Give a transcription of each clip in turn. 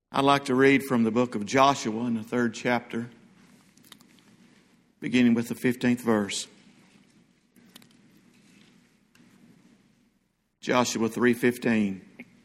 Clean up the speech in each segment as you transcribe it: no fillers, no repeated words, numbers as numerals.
I'd like to read from the book of Joshua in the 3rd chapter, beginning with the 15th verse. Joshua 3:15.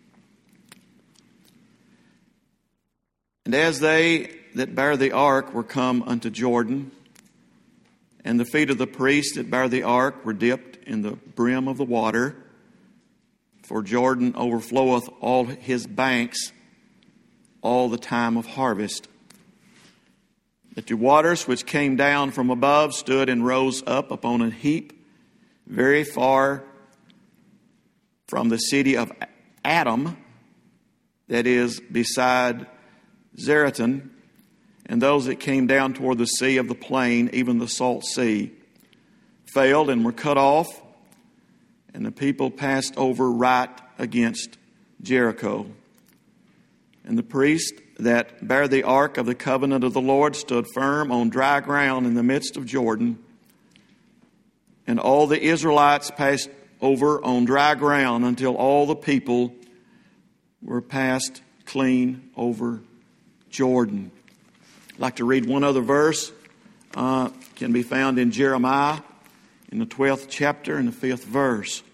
And as they that bare the ark were come unto Jordan, and the feet of the priests that bare the ark were dipped in the brim of the water, for Jordan overfloweth all his banks all the time of harvest. That the waters which came down from above stood and rose up upon a heap very far from the city of Adam, that is beside Zeratan, and those that came down toward the sea of the plain, even the salt sea, failed and were cut off, and the people passed over right against Jericho. And the priest that bare the ark of the covenant of the Lord stood firm on dry ground in the midst of Jordan. And all the Israelites passed over on dry ground until all the people were passed clean over Jordan. I'd like to read one other verse. Can be found in Jeremiah in the 12th chapter and the 5th verse.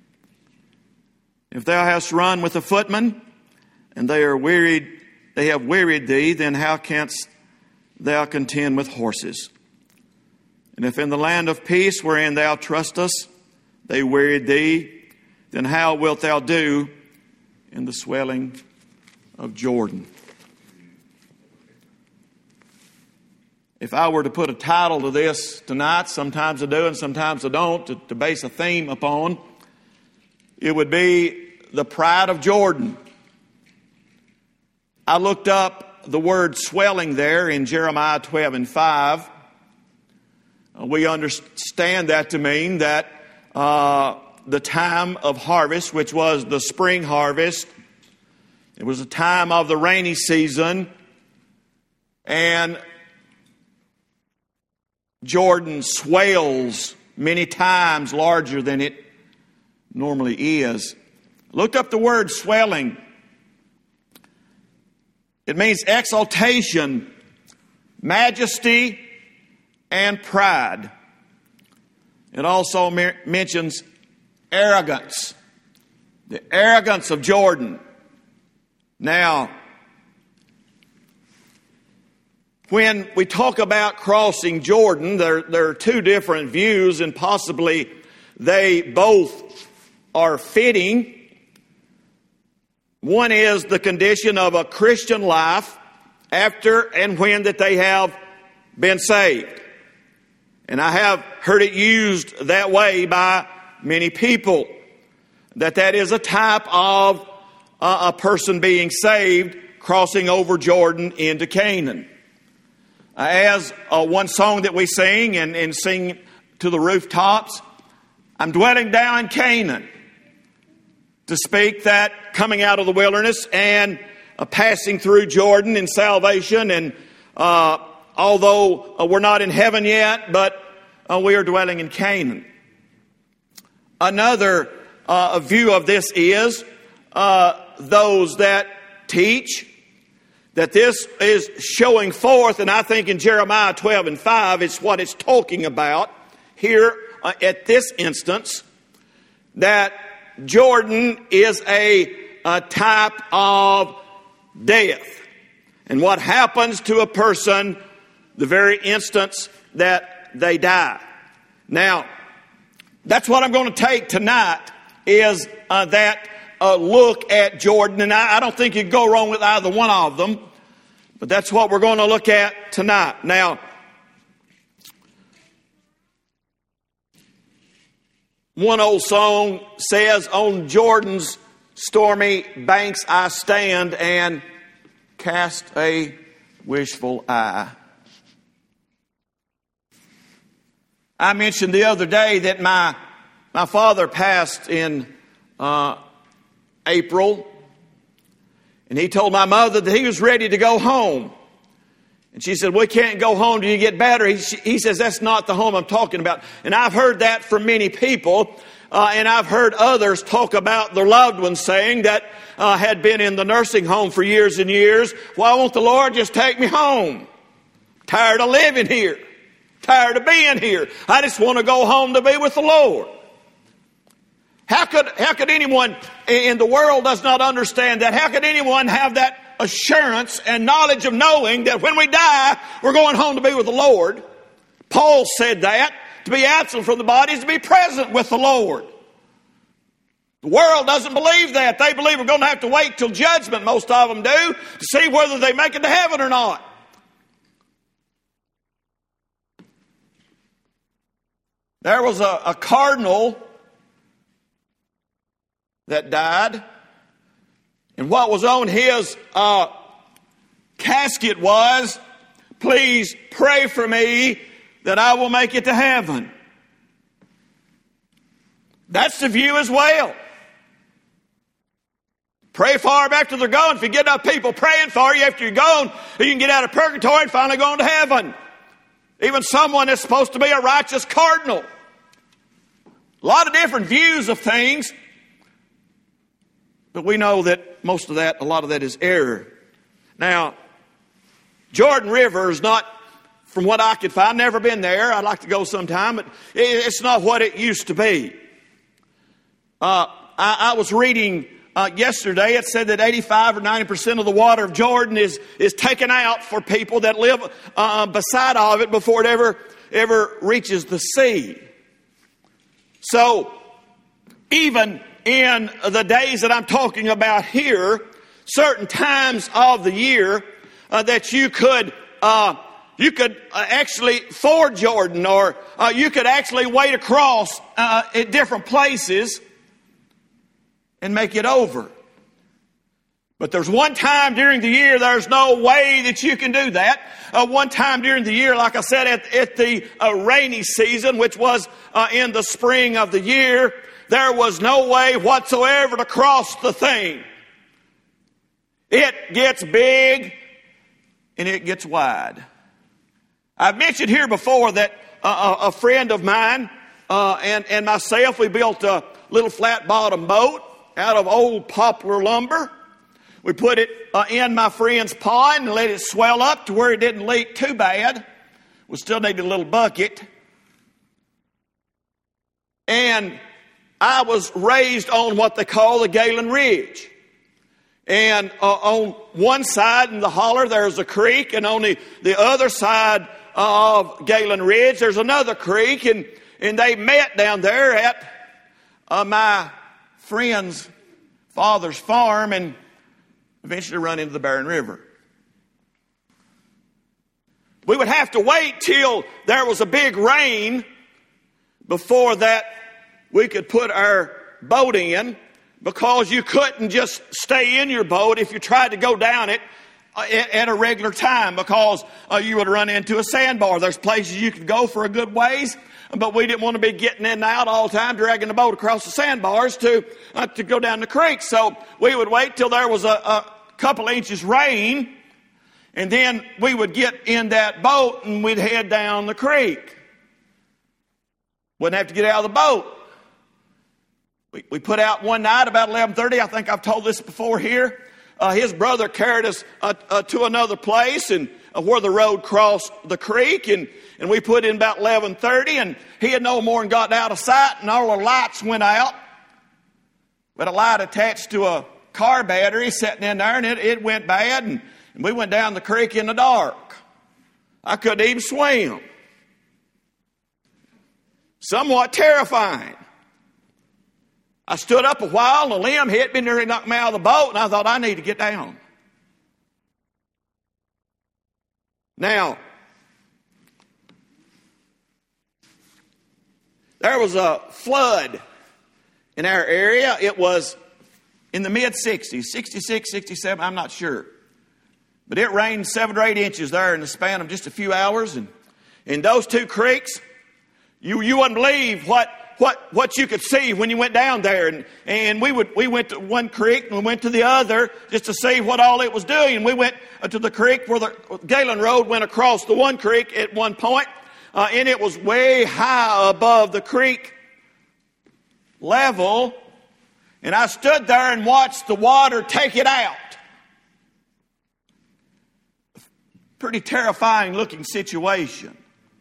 If thou hast run with a footman, and they have wearied thee, then how canst thou contend with horses? And if in the land of peace wherein thou trustest they wearied thee, then how wilt thou do in the swelling of Jordan? If I were to put a title to this tonight, sometimes I do and sometimes I don't, to base a theme upon, it would be the pride of Jordan. I looked up the word swelling there in Jeremiah 12:5. We understand that to mean that the time of harvest, which was the spring harvest, it was a time of the rainy season, and Jordan swells many times larger than it normally is. Looked up the word swelling. It means exaltation, majesty, and pride. It also mentions arrogance, the arrogance of Jordan. Now, when we talk about crossing Jordan, there are two different views, and possibly they both are fitting. One is the condition of a Christian life after and when that they have been saved. And I have heard it used that way by many people, that is a type of a person being saved, crossing over Jordan into Canaan. As one song that we sing and sing to the rooftops, I'm dwelling down in Canaan, to speak that coming out of the wilderness and passing through Jordan in salvation. And although we're not in heaven yet, but we are dwelling in Canaan. Another view of this is those that teach that this is showing forth, and I think in Jeremiah 12:5, it's what it's talking about here at this instance, that Jordan is a type of death. And what happens to a person the very instance that they die. Now, that's what I'm going to take tonight, is that look at Jordan. And I don't think you can go wrong with either one of them. But that's what we're going to look at tonight. Now, one old song says, on Jordan's stormy banks I stand and cast a wishful eye. I mentioned the other day that my father passed in April, and he told my mother that he was ready to go home. And she said, we can't go home till you get better. He says, that's not the home I'm talking about. And I've heard that from many people. And I've heard others talk about their loved ones saying that had been in the nursing home for years and years. Why won't the Lord just take me home? Tired of living here. Tired of being here. I just want to go home to be with the Lord. How could anyone in the world does not understand that? How could anyone have that assurance and knowledge of knowing that when we die, we're going home to be with the Lord? Paul said that. To be absent from the body is to be present with the Lord. The world doesn't believe that. They believe we're going to have to wait till judgment, most of them do, to see whether they make it to heaven or not. There was a cardinal that died, and what was on his casket was, please pray for me that I will make it to heaven. That's the view as well. Pray for them after they're gone. If you get enough people praying for you after you're gone, you can get out of purgatory and finally go on to heaven. Even someone that's supposed to be a righteous cardinal. A lot of different views of things. But we know that most of that, a lot of that is error. Now, Jordan River is not, from what I could find, never been there. I'd like to go sometime, but it's not what it used to be. I was reading yesterday, it said that 85 or 90% of the water of Jordan is taken out for people that live beside of it before it ever reaches the sea. So, even in the days that I'm talking about here, certain times of the year that you could actually ford Jordan, or you could actually wade across at different places and make it over. But there's one time during the year there's no way that you can do that. One time during the year, like I said, at the rainy season, which was in the spring of the year, there was no way whatsoever to cross the thing. It gets big and it gets wide. I've mentioned here before that a friend of mine and myself, we built a little flat bottom boat out of old poplar lumber. We put it in my friend's pond and let it swell up to where it didn't leak too bad. We still needed a little bucket. And I was raised on what they call the Galen Ridge. And on one side in the holler there's a creek, and on the other side of Galen Ridge there's another creek, and they met down there at my friend's father's farm and eventually run into the Barren River. We would have to wait till there was a big rain before that we could put our boat in, because you couldn't just stay in your boat if you tried to go down it at a regular time, because you would run into a sandbar. There's places you could go for a good ways, but we didn't want to be getting in and out all the time, dragging the boat across the sandbars to go down the creek. So we would wait till there was a couple inches rain, and then we would get in that boat and we'd head down the creek. Wouldn't have to get out of the boat. We put out one night about 11:30. I think I've told this before here. His brother carried us to another place, and where the road crossed the creek, and we put in about 11:30, and he had no more than gotten out of sight, and all the lights went out. With a light attached to a car battery sitting in there, and it went bad, and we went down the creek in the dark. I couldn't even swim. Somewhat terrifying. I stood up a while, and a limb hit me, nearly knocked me out of the boat, and I thought, I need to get down. Now, there was a flood in our area. It was in the mid-60s, 66, 67, I'm not sure. But it rained 7 or 8 inches there in the span of just a few hours. And in those two creeks, you wouldn't believe what what you could see when you went down there. And we went to one creek and we went to the other just to see what all it was doing. And we went to the creek where the Galen Road went across the one creek at one point, and it was way high above the creek level. And I stood there and watched the water take it out. Pretty terrifying looking situation.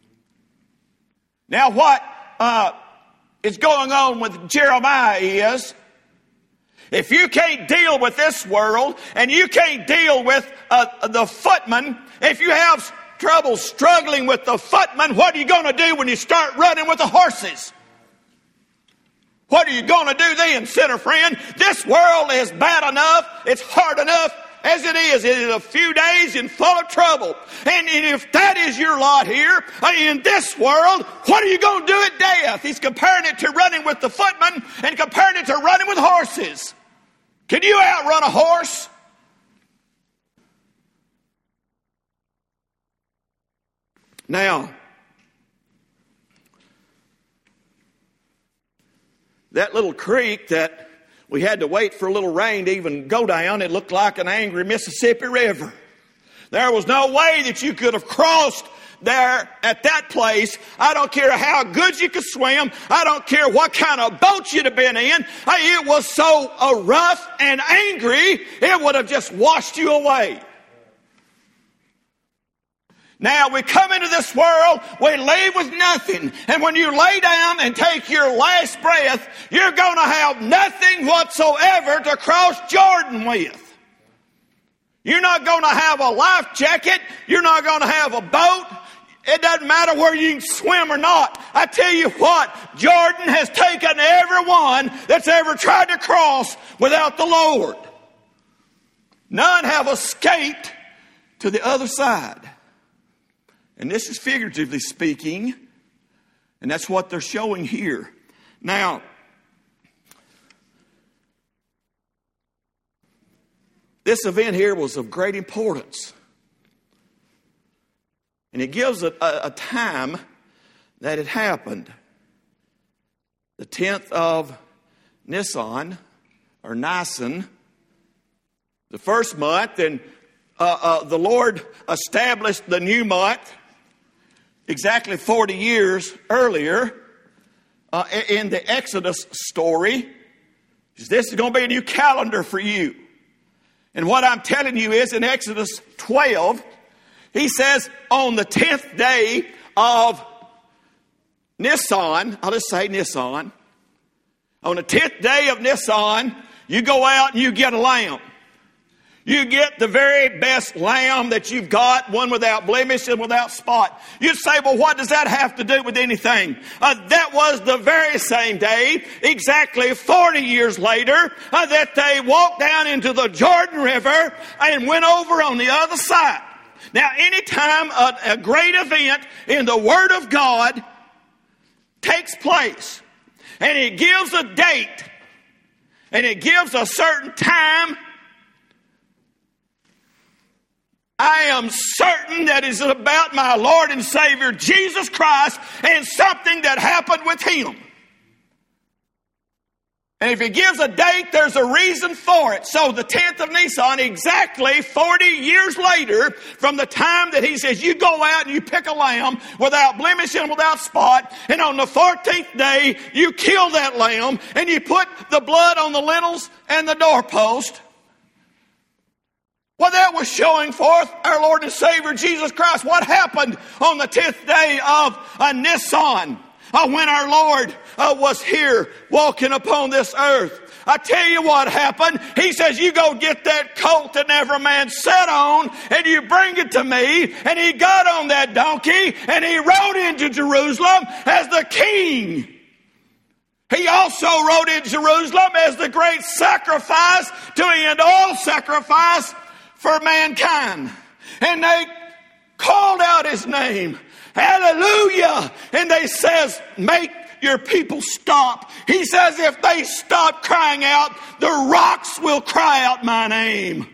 Now what is going on with Jeremiah is, if you can't deal with this world and you can't deal with the footman, if you have trouble struggling with the footman, what are you going to do when you start running with the horses? What are you going to do then, sinner friend? This world is bad enough. It's hard enough as it is. It is a few days and full of trouble. And if that is your lot here in this world, what are you going to do at death? He's comparing it to running with the footman and comparing it to running with horses. Can you outrun a horse? Now, that little creek that we had to wait for a little rain to even go down, it looked like an angry Mississippi River. There was no way that you could have crossed there at that place. I don't care how good you could swim. I don't care what kind of boat you'd have been in. It was so rough and angry, it would have just washed you away. Now we come into this world, we leave with nothing. And when you lay down and take your last breath, you're going to have nothing whatsoever to cross Jordan with. You're not going to have a life jacket. You're not going to have a boat. It doesn't matter where you can swim or not. I tell you what, Jordan has taken everyone that's ever tried to cross without the Lord. None have escaped to the other side. And this is figuratively speaking, and that's what they're showing here. Now, this event here was of great importance. And it gives a time that it happened. The 10th of Nisan, or Nisan, the first month, and the Lord established the new month exactly 40 years earlier in the Exodus story. This is going to be a new calendar for you. And what I'm telling you is in Exodus 12, he says on the 10th day of Nisan, I'll just say Nisan. On the 10th day of Nisan, you go out and you get a lamb. You get the very best lamb that you've got, one without blemish and without spot. You'd say, well, what does that have to do with anything? That was the very same day, exactly 40 years later, that they walked down into the Jordan River and went over on the other side. Now, anytime a great event in the Word of God takes place, and it gives a date, and it gives a certain time, I am certain that it is about my Lord and Savior Jesus Christ and something that happened with Him. And if He gives a date, there's a reason for it. So the 10th of Nisan, exactly 40 years later, from the time that He says, you go out and you pick a lamb without blemish and without spot, and on the 14th day, you kill that lamb, and you put the blood on the lintels and the doorpost. Well, that was showing forth our Lord and Savior Jesus Christ. What happened on the 10th day of Nisan when our Lord was here walking upon this earth? I tell you what happened. He says, you go get that colt that every man sat on and you bring it to me. And He got on that donkey and He rode into Jerusalem as the king. He also rode in Jerusalem as the great sacrifice to end all sacrifice for mankind. And they called out His name. Hallelujah. And they says, make your people stop. He says, if they stop crying out, the rocks will cry out my name.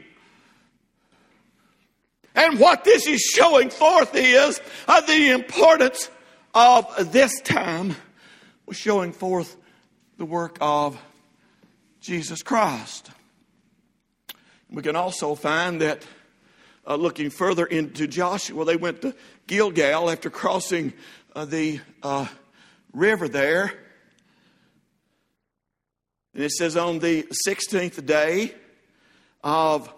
And what this is showing forth is the importance of this time was showing forth the work of Jesus Christ. We can also find that looking further into Joshua, they went to Gilgal after crossing the river there. And it says on the 16th day of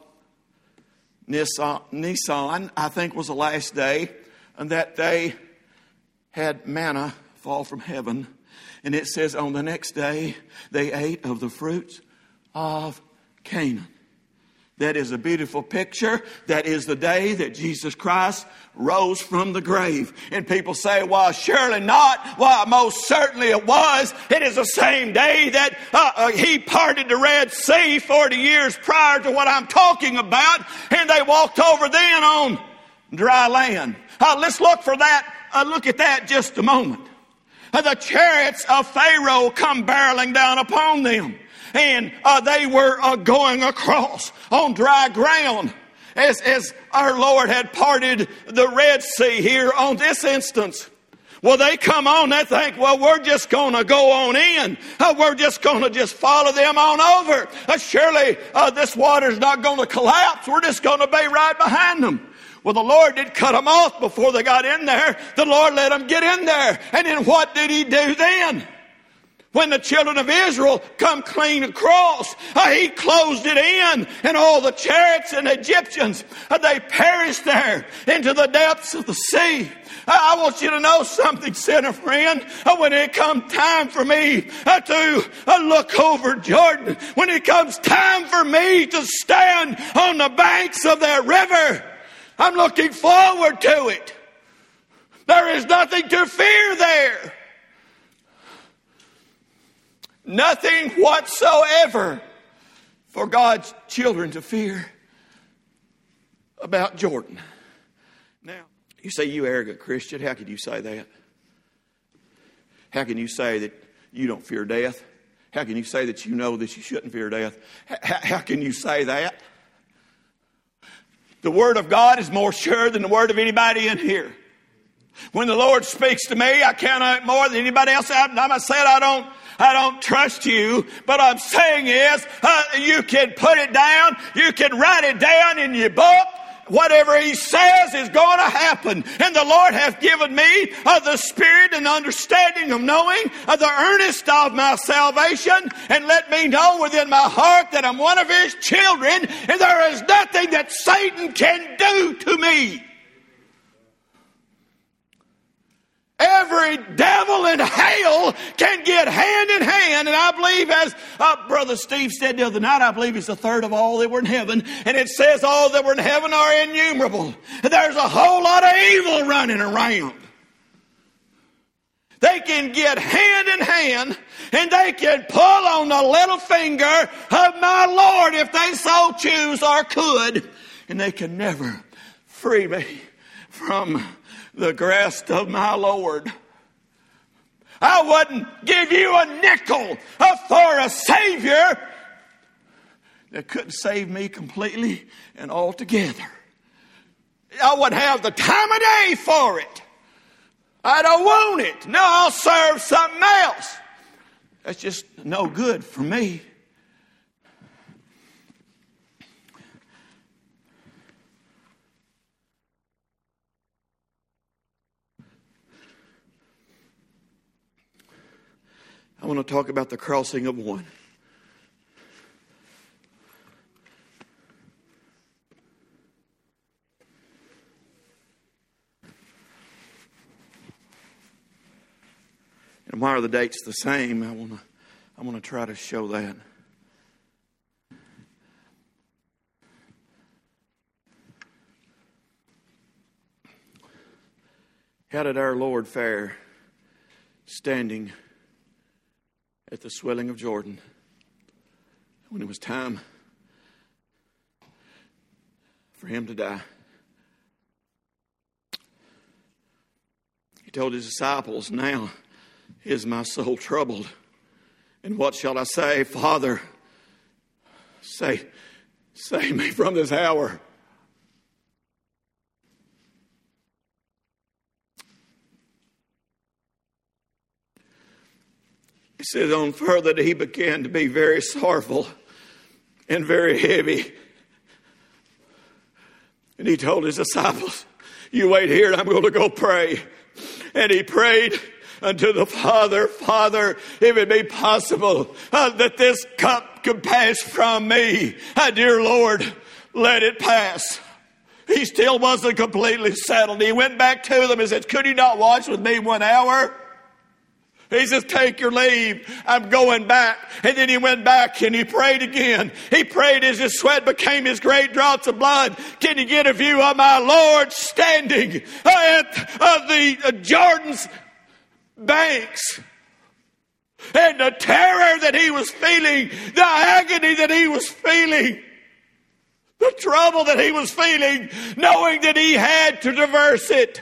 Nisan, I think was the last day, and that they had manna fall from heaven. And it says on the next day, they ate of the fruits of Canaan. That is a beautiful picture. That is the day that Jesus Christ rose from the grave. And people say, well, surely not. Well, most certainly it was. It is the same day that he parted the Red Sea 40 years prior to what I'm talking about. And they walked over then on dry land. Let's look for that. Look at that just a moment. The chariots of Pharaoh come barreling down upon them. And they were going across on dry ground as our Lord had parted the Red Sea here on this instance. Well, they come on, they think, well, we're just going to go on in. We're just going to just follow them on over. Surely this water's not going to collapse. We're just going to be right behind them. Well, the Lord did cut them off before they got in there. The Lord let them get in there. And then what did he do then? When the children of Israel come clean across, he closed it in, and all the chariots and Egyptians, they perished there into the depths of the sea. I want you to know something, sinner friend. When it comes time for me to look over Jordan, when it comes time for me to stand on the banks of that river, I'm looking forward to it. There is nothing to fear there. Nothing whatsoever for God's children to fear about Jordan. Now, you say, you arrogant Christian, how can you say that? How can you say that you don't fear death? How can you say that you know that you shouldn't fear death? How can you say that? The Word of God is more sure than the word of anybody in here. When the Lord speaks to me, I cannot more than anybody else. I'm not saying I don't trust you, but I'm saying is, you can put it down, you can write it down in your book. Whatever he says is going to happen. And the Lord hath given me the spirit and understanding of knowing the earnest of my salvation, and let me know within my heart that I'm one of his children, and there is nothing that Satan can do to me. Every devil in hell can get hand in hand. And I believe, as Brother Steve said the other night, I believe it's a third of all that were in heaven. And it says all that were in heaven are innumerable. And there's a whole lot of evil running around. They can get hand in hand, and they can pull on the little finger of my Lord if they so choose or could. And they can never free me from the grasp of my Lord. I wouldn't give you a nickel for a Savior that couldn't save me completely and altogether. I wouldn't have the time of day for it. I don't want it. No, I'll serve something else. That's just no good for me. I want to talk about the crossing of one. And why are the dates the same? I want to try to show that. How did our Lord fare standing at the swelling of Jordan when it was time for him to die? He told his disciples, now is my soul troubled. And what shall I say? Father, save me from this hour. He says on further that he began to be very sorrowful and very heavy. And he told his disciples, you wait here and I'm going to go pray. And he prayed unto the Father, Father, if it be possible that this cup could pass from me. Dear Lord, let it pass. He still wasn't completely settled. He went back to them and said, could you not watch with me 1 hour? He says, take your leave. I'm going back. And then he went back and he prayed again. He prayed as his sweat became his great drops of blood. Can you get a view of my Lord standing at the Jordan's banks? And the terror that he was feeling, the agony that he was feeling, the trouble that he was feeling, knowing that he had to traverse it.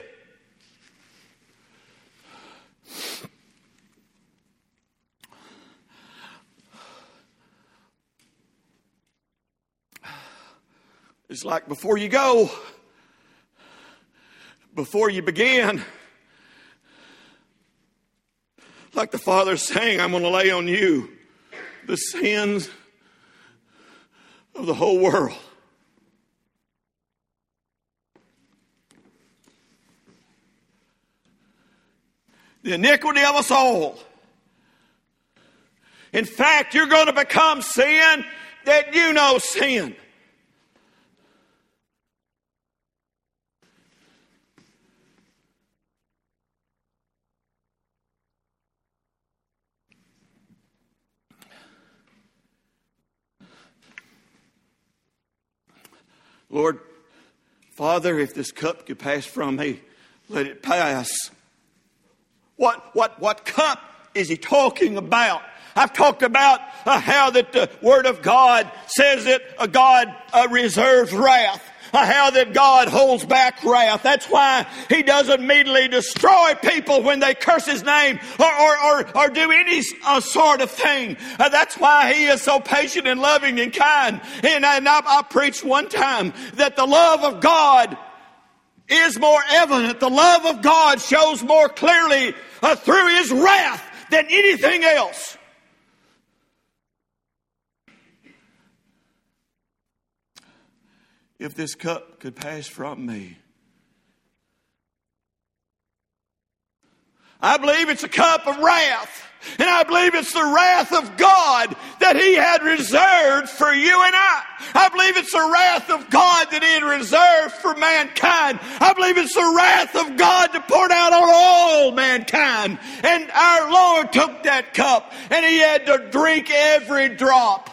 It's like before you go, before you begin, like the Father's saying, I'm going to lay on you the sins of the whole world. The iniquity of us all. In fact, you're going to become sin that you know sin. Lord, Father, if this cup could pass from me, let it pass. What cup is he talking about? I've talked about how that the Word of God says that God reserves wrath. How that God holds back wrath. That's why he doesn't immediately destroy people when they curse his name or do any sort of thing. That's why he is so patient and loving and kind. And I preached one time that the love of God is more evident. The love of God shows more clearly through his wrath than anything else. If this cup could pass from me. I believe it's a cup of wrath. And I believe it's the wrath of God that he had reserved for you and I. I believe it's the wrath of God that he had reserved for mankind. I believe it's the wrath of God to pour out on all mankind. And our Lord took that cup and he had to drink every drop.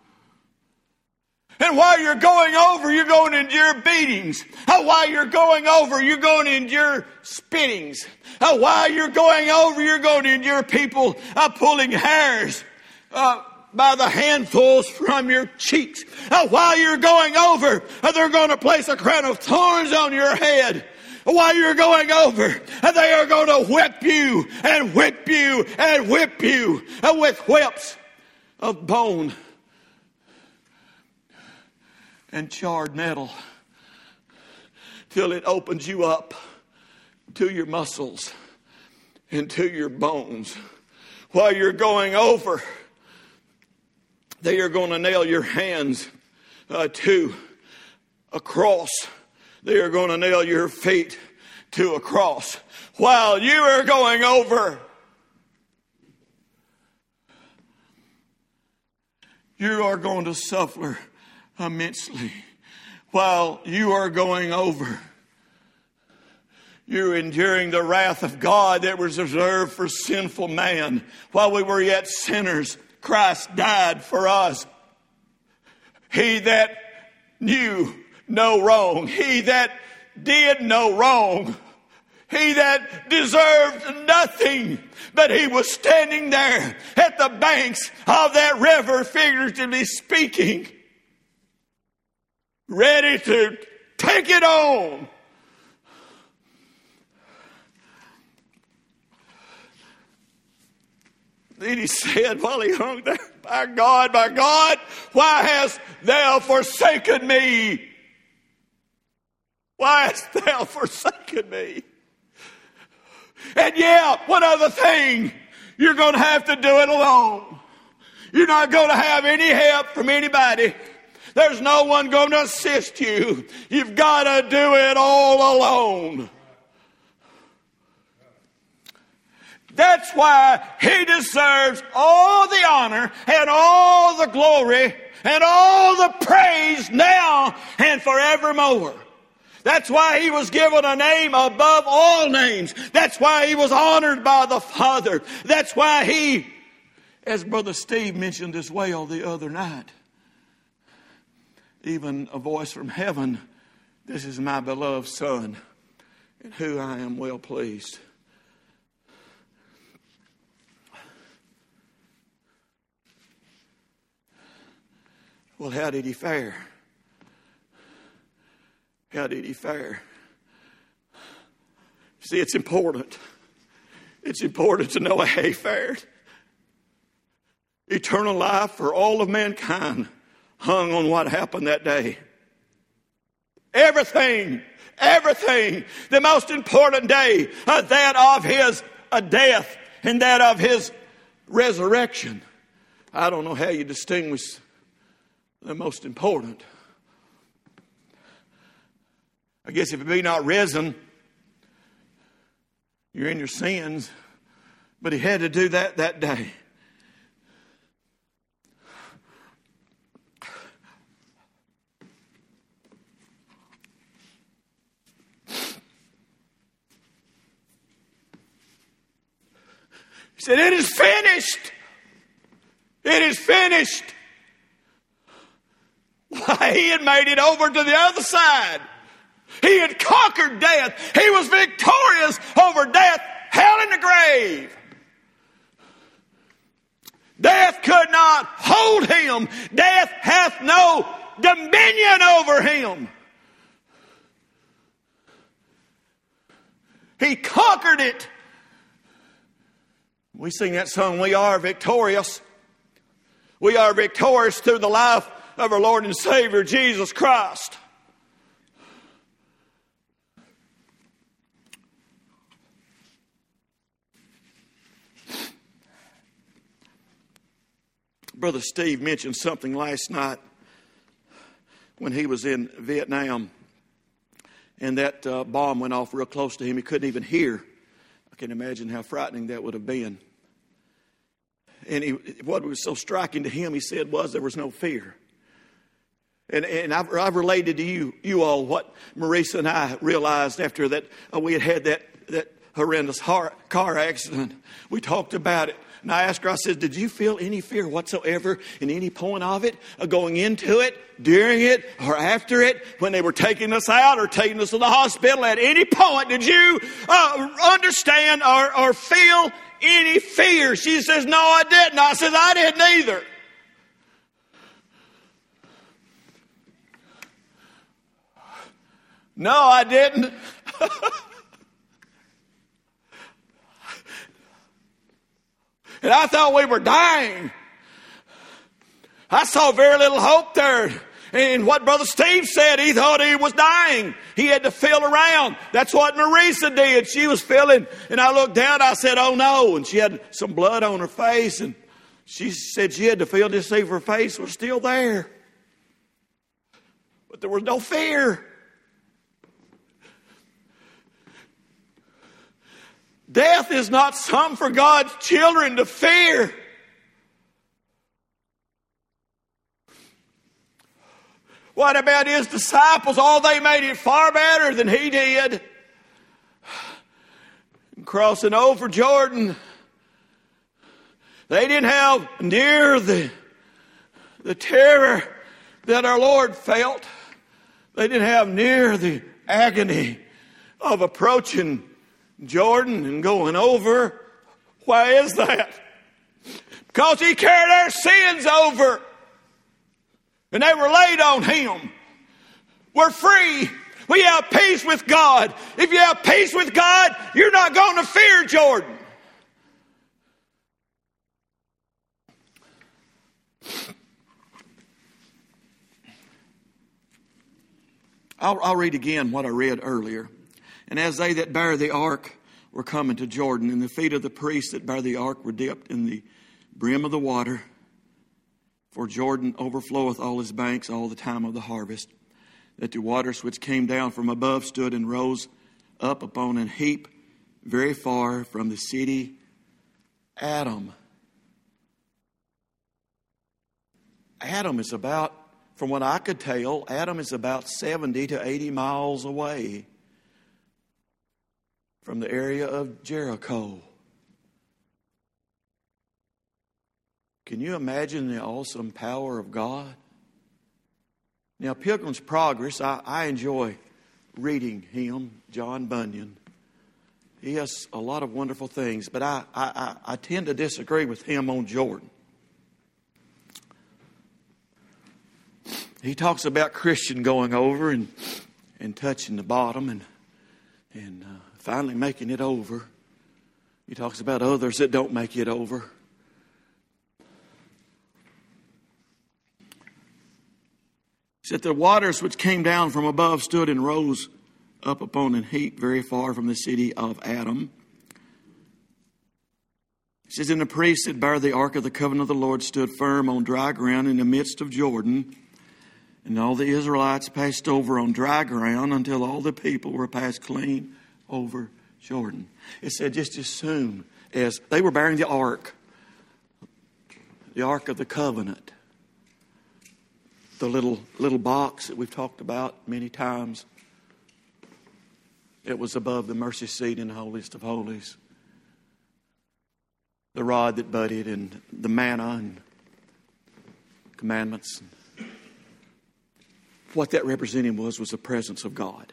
And while you're going over, you're going to endure beatings. While you're going over, you're going to endure spittings. While you're going over, you're going to endure people pulling hairs by the handfuls from your cheeks. While you're going over, they're going to place a crown of thorns on your head. While you're going over, they are going to whip you and whip you and whip you with whips of bone and charred metal till it opens you up to your muscles and to your bones. While you're going over, they are going to nail your hands to a cross. They are going to nail your feet to a cross. While you are going over, you are going to suffer immensely. While you are going over, you're enduring the wrath of God that was reserved for sinful man. While we were yet sinners, Christ died for us. He that knew no wrong, he that did no wrong, he that deserved nothing, but he was standing there at the banks of that river, figuratively speaking, ready to take it on. Then he said while he hung there, my God, why hast thou forsaken me? Why hast thou forsaken me? And yeah, one other thing. You're going to have to do it alone. You're not going to have any help from anybody. There's no one going to assist you. You've got to do it all alone. That's why he deserves all the honor and all the glory and all the praise now and forevermore. That's why he was given a name above all names. That's why he was honored by the Father. That's why he, as Brother Steve mentioned this wail the other night, even a voice from heaven, this is my beloved Son, in whom I am well pleased. Well, how did he fare? How did he fare? See, it's important. It's important to know how he fared. Eternal life for all of mankind hung on what happened that day. Everything. The most important day, that of his death and that of his resurrection. I don't know how you distinguish the most important. I guess if it be not risen, you're in your sins. But he had to do that day. He said, "It is finished. It is finished." Why, he had made it over to the other side. He had conquered death. He was victorious over death, hell, and the grave. Death could not hold him. Death hath no dominion over him. He conquered it. We sing that song, "We are victorious." We are victorious through the life of our Lord and Savior, Jesus Christ. Brother Steve mentioned something last night when he was in Vietnam, and that bomb went off real close to him. He couldn't even hear. I can imagine how frightening that would have been. And what was so striking to him, he said, was there was no fear. And I've related to you all what Marisa and I realized after that we had that horrendous car accident. We talked about it. And I asked her, I said, did you feel any fear whatsoever in any point of it, going into it, during it, or after it, when they were taking us out or taking us to the hospital? At any point, did you understand or feel any fear? She says, no, I didn't. I said, I didn't either. No, I didn't. And I thought we were dying. I saw very little hope there. And what Brother Steve said, he thought he was dying. He had to feel around. That's what Marisa did. She was feeling. And I looked down, I said, oh no. And she had some blood on her face. And she said she had to feel to see if her face was still there. But there was no fear. Death is not something for God's children to fear. What about his disciples? Oh, they made it far better than he did. Crossing over Jordan, they didn't have near the terror that our Lord felt. They didn't have near the agony of approaching Jordan and going over. Why is that? Because he carried our sins over. And they were laid on him. We're free. We have peace with God. If you have peace with God, you're not going to fear Jordan. I'll read again what I read earlier. And as they that bare the ark were coming to Jordan, and the feet of the priests that bare the ark were dipped in the brim of the water. For Jordan overfloweth all his banks all the time of the harvest, that the waters which came down from above stood and rose up upon an heap very far from the city Adam. Adam is about, from what I could tell, Adam is about 70 to 80 miles away from the area of Jericho. Can you imagine the awesome power of God? Now, Pilgrim's Progress, I enjoy reading him, John Bunyan. He has a lot of wonderful things, but I tend to disagree with him on Jordan. He talks about Christian going over and touching the bottom and finally making it over. He talks about others that don't make it over. He said, the waters which came down from above stood and rose up upon an heap very far from the city of Adam. He says, and the priests that bare the ark of the covenant of the Lord stood firm on dry ground in the midst of Jordan. And all the Israelites passed over on dry ground until all the people were passed clean over Jordan. It said just as soon as they were bearing the ark of the covenant, the little box that we've talked about many times, it was above the mercy seat in the holiest of holies. The rod that budded and the manna and commandments. What that representing was the presence of God.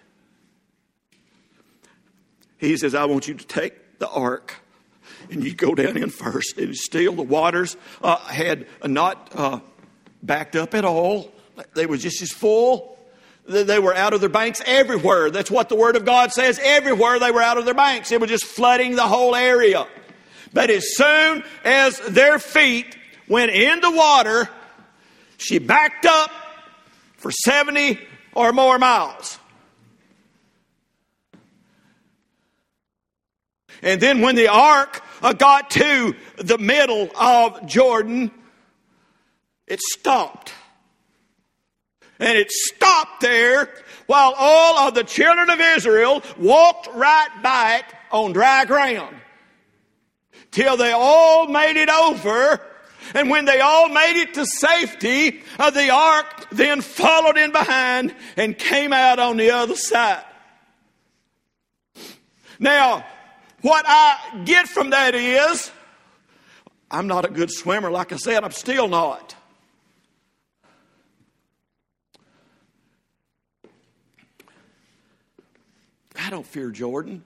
He says, I want you to take the ark and you go down in first. And still the waters had not backed up at all. They were just as full. They were out of their banks everywhere. That's what the Word of God says. Everywhere they were out of their banks. It was just flooding the whole area. But as soon as their feet went in the water, she backed up for 70 or more miles. And then when the ark got to the middle of Jordan, it stopped. And it stopped there while all of the children of Israel walked right by it on dry ground. Till they all made it over. And when they all made it to safety, the ark then followed in behind and came out on the other side. Now, what I get from that is, I'm not a good swimmer. Like I said, I'm still not. I don't fear Jordan.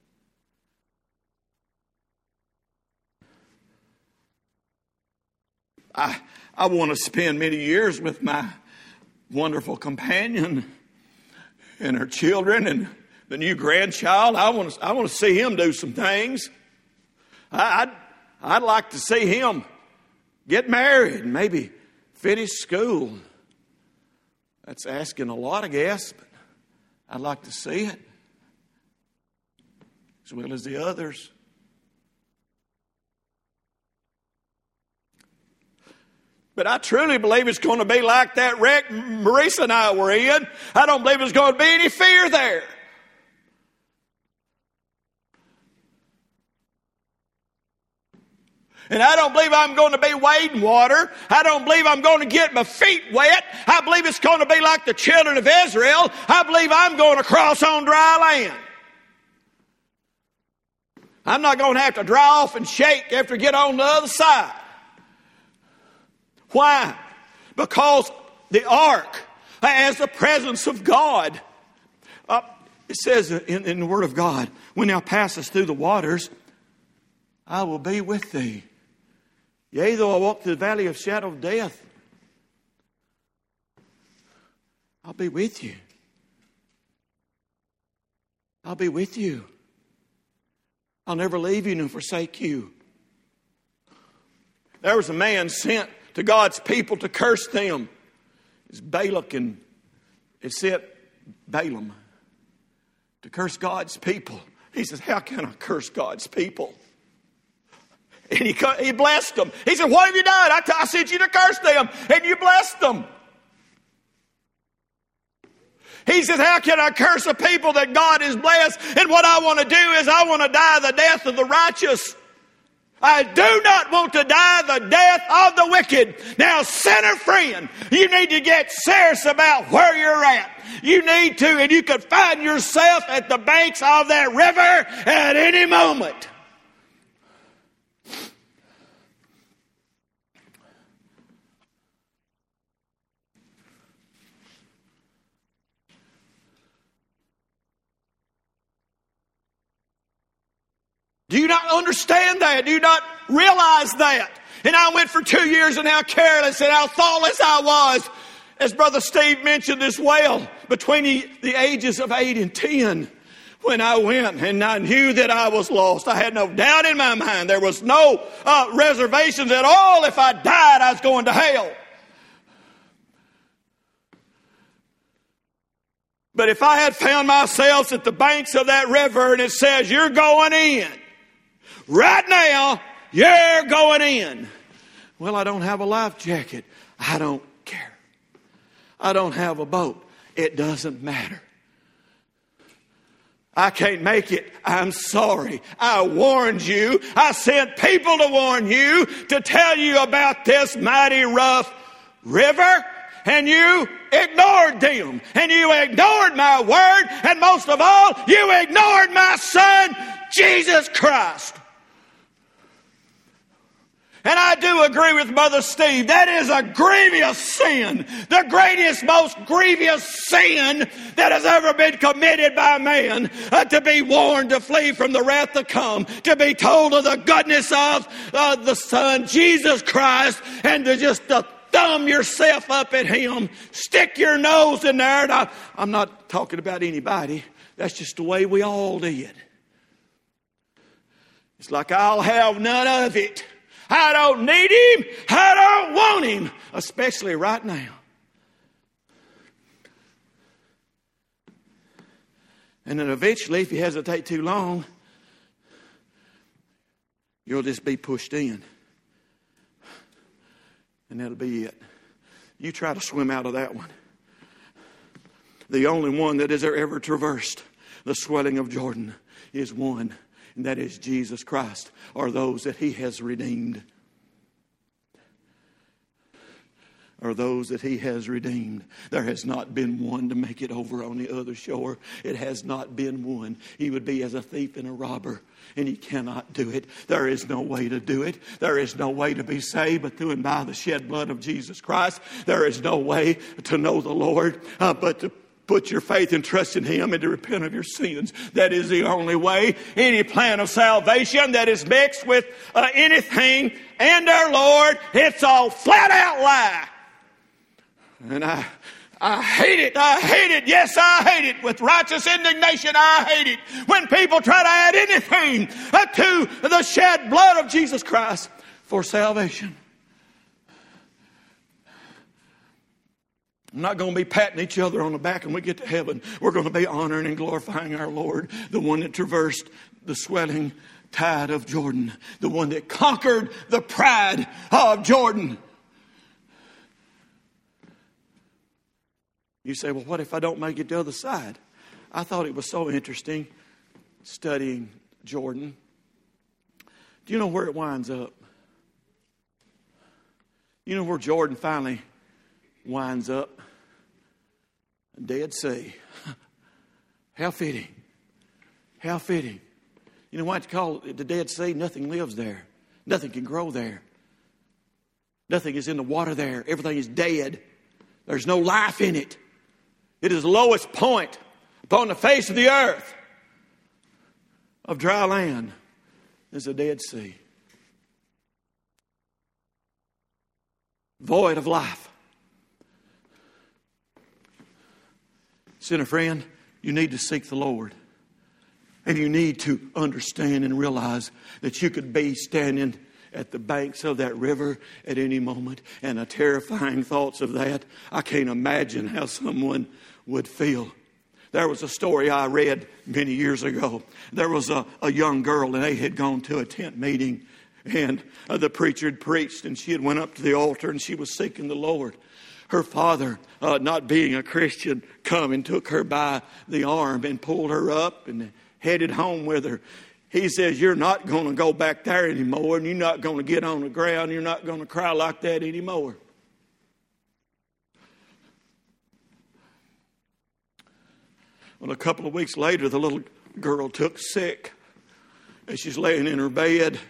I want to spend many years with my wonderful companion and her children and the new grandchild. I want to see him do some things. I'd like to see him get married and maybe finish school. That's asking a lot, I guess, but I'd like to see it as well as the others. But I truly believe it's going to be like that wreck Marisa and I were in. I don't believe there's going to be any fear there. And I don't believe I'm going to be wading water. I don't believe I'm going to get my feet wet. I believe it's going to be like the children of Israel. I believe I'm going to cross on dry land. I'm not going to have to dry off and shake after I get on the other side. Why? Because the ark has the presence of God. It says in the Word of God, when thou passest through the waters, I will be with thee. Yea, though I walk through the valley of shadow of death, I'll be with you. I'll be with you. I'll never leave you nor forsake you. There was a man sent to God's people to curse them. It's Balak and it said Balaam to curse God's people. He says, how can I curse God's people? And he blessed them. He said, what have you done? I sent you to curse them, and you blessed them. He says, how can I curse a people that God has blessed? And what I want to do is I want to die the death of the righteous. I do not want to die the death of the wicked. Now, sinner friend, you need to get serious about where you're at. You need to, and you could find yourself at the banks of that river at any moment. Do you not understand that? Do you not realize that? And I went for 2 years and how careless and how thoughtless I was. As Brother Steve mentioned as well, between the ages of 8 and 10, when I went and I knew that I was lost. I had no doubt in my mind. There was no reservations at all. If I died, I was going to hell. But if I had found myself at the banks of that river and it says, you're going in. Right now, you're going in. Well, I don't have a life jacket. I don't care. I don't have a boat. It doesn't matter. I can't make it. I'm sorry. I warned you. I sent people to warn you, to tell you about this mighty rough river. And you ignored them. And you ignored my word. And most of all, you ignored my Son, Jesus Christ. And I do agree with Brother Steve. That is a grievous sin. The greatest, most grievous sin that has ever been committed by man. To be warned to flee from the wrath to come. To be told of the goodness of the Son, Jesus Christ. And to just thumb yourself up at Him. Stick your nose in there. And I'm not talking about anybody. That's just the way we all did. It's like, I'll have none of it. I don't need Him. I don't want Him. Especially right now. And then eventually, if you hesitate too long, you'll just be pushed in. And that'll be it. You try to swim out of that one. The only one that has ever traversed the swelling of Jordan is one. And that is Jesus Christ, or those that He has redeemed. Or those that He has redeemed. There has not been one to make it over on the other shore. It has not been one. He would be as a thief and a robber, and he cannot do it. There is no way to do it. There is no way to be saved but through and by the shed blood of Jesus Christ. There is no way to know the Lord but to put your faith and trust in Him and to repent of your sins. That is the only way. Any plan of salvation that is mixed with anything and our Lord, it's all flat out lie. And I hate it. I hate it. Yes, I hate it. With righteous indignation, I hate it. When people try to add anything to the shed blood of Jesus Christ for salvation. I'm not going to be patting each other on the back when we get to heaven. We're going to be honoring and glorifying our Lord, the one that traversed the swelling tide of Jordan, the one that conquered the pride of Jordan. You say, well, what if I don't make it to the other side? I thought it was so interesting studying Jordan. Do you know where it winds up? You know where Jordan finally winds up? Dead Sea. How fitting. How fitting. You know what you call it? The Dead Sea? Nothing lives there. Nothing can grow there. Nothing is in the water there. Everything is dead. There's no life in it. It is the lowest point upon the face of the earth of dry land. Is the Dead Sea. Void of life. Sinner friend, you need to seek the Lord. And you need to understand and realize that you could be standing at the banks of that river at any moment. And the terrifying thoughts of that, I can't imagine how someone would feel. There was a story I read many years ago. There was a young girl, and they had gone to a tent meeting, and the preacher had preached, and she had went up to the altar, and she was seeking the Lord. Her father, not being a Christian, come and took her by the arm and pulled her up and headed home with her. He says, you're not going to go back there anymore, and you're not going to get on the ground. You're not going to cry like that anymore. Well, a couple of weeks later, the little girl took sick, and she's laying in her bed.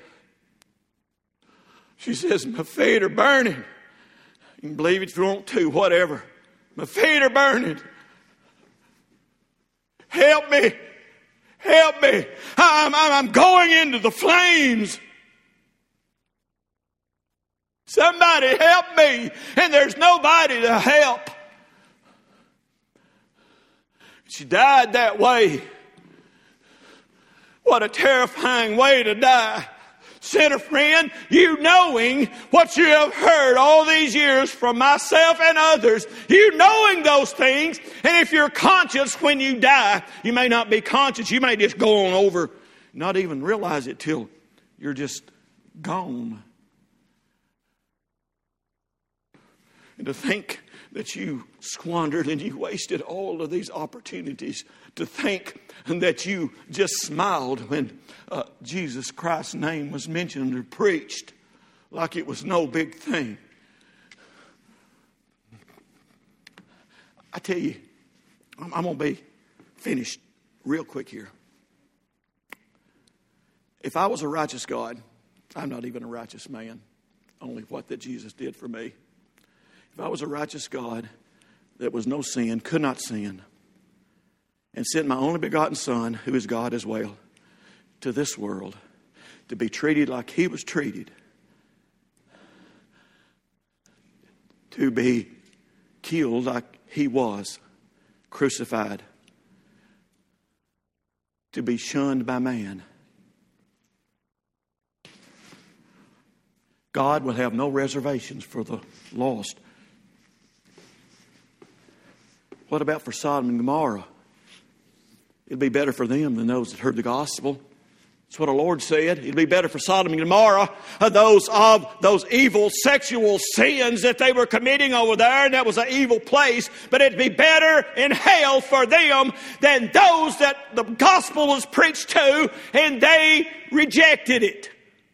She says, my feet are burning. You can believe it if you want to, whatever. My feet are burning. Help me. Help me. I'm going into the flames. Somebody help me. And there's nobody to help. She died that way. What a terrifying way to die. Sinner friend, you knowing what you have heard all these years from myself and others, you knowing those things, and if you're conscious when you die, you may not be conscious, you may just go on over, not even realize it till you're just gone. And to think that you squandered and you wasted all of these opportunities, to think that you just smiled when Jesus Christ's name was mentioned or preached like it was no big thing. I tell you, I'm going to be finished real quick here. If I was a righteous God, I'm not even a righteous man, only what that Jesus did for me. If I was a righteous God that was no sin, could not sin, and sent my only begotten Son, who is God as well, to this world to be treated like He was treated, to be killed like He was, crucified, to be shunned by man, God will have no reservations for the lost. What about for Sodom and Gomorrah? It'd be better for them than those that heard the gospel. That's what our Lord said. It'd be better for Sodom and Gomorrah, those evil sexual sins that they were committing over there, and that was an evil place. But it'd be better in hell for them than those that the gospel was preached to and they rejected it.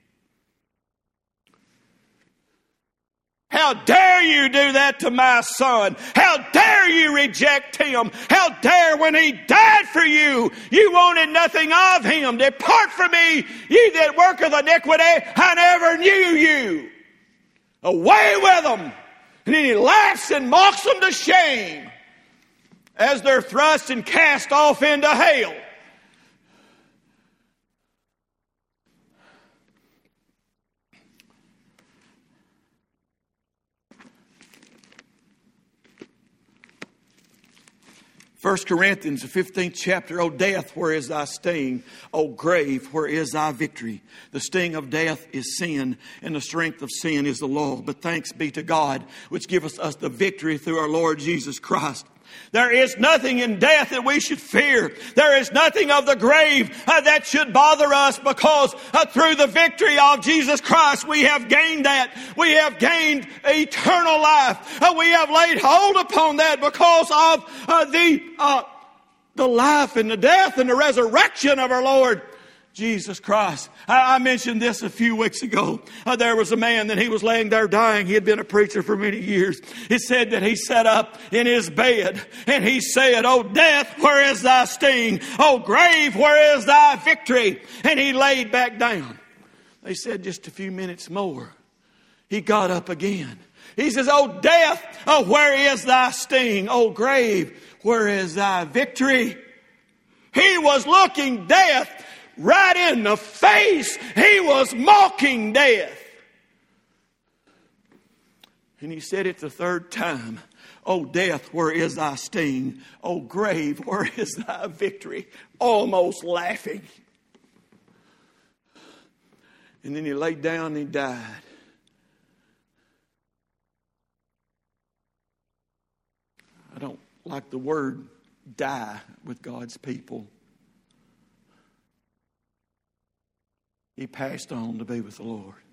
How dare you do that to my son? How dare you reject him? How dare when he died for you, you wanted nothing of him. Depart from me, ye that worketh iniquity, I never knew you. Away with them. And then he laughs and mocks them to shame as they're thrust and cast off into hell. First Corinthians, the 15th chapter. O death, where is thy sting? O grave, where is thy victory? The sting of death is sin, and the strength of sin is the law. But thanks be to God, which giveth us the victory through our Lord Jesus Christ. There is nothing in death that we should fear. There is nothing of the grave that should bother us, because through the victory of Jesus Christ we have gained that. We have gained eternal life. We have laid hold upon that because of the life and the death and the resurrection of our Lord Jesus Christ. I mentioned this a few weeks ago. There was a man that he was laying there dying. He had been a preacher for many years. It said that he sat up in his bed and he said, O death, where is thy sting? O grave, where is thy victory? And he laid back down. They said just a few minutes more. He got up again. He says, O death, where is thy sting? O grave, where is thy victory? He was looking death right in the face. He was mocking death. And he said it the third time. O death, where is thy sting? O grave, where is thy victory? Almost laughing. And then he laid down and he died. I don't like the word die with God's people. He passed on to be with the Lord.